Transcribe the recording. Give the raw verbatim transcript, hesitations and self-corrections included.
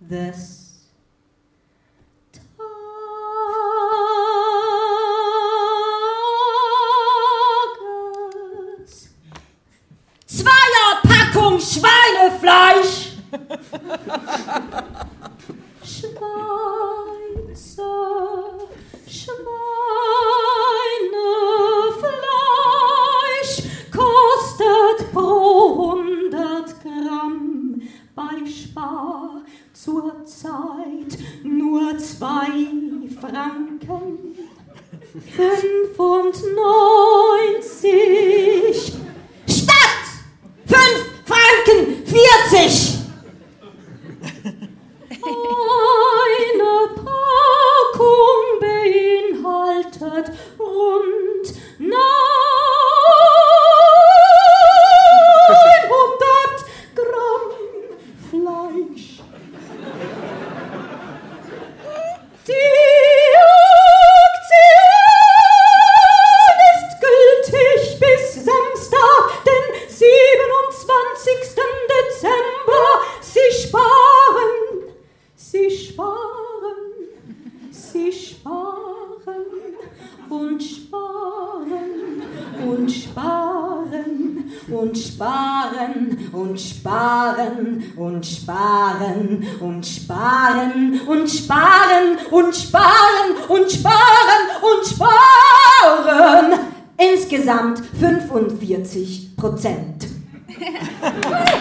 this Zweierpackung Schweinefleisch. Schweizer Schweinefleisch kostet pro hundert Gramm bei Spar zurzeit nur zwei Franken fünfundneunzig statt fünf Franken vierzig. Eine Packung beinhaltet rund neunhundert Gramm Fleisch. Die Aktion ist gültig bis Samstag, den siebenundzwanzigsten Dezember. Sie sparen, sie sparen, sie sparen und sparen und sparen und sparen und sparen und sparen und sparen und sparen und sparen und sparen und sparen. Insgesamt fünfundvierzig Prozent.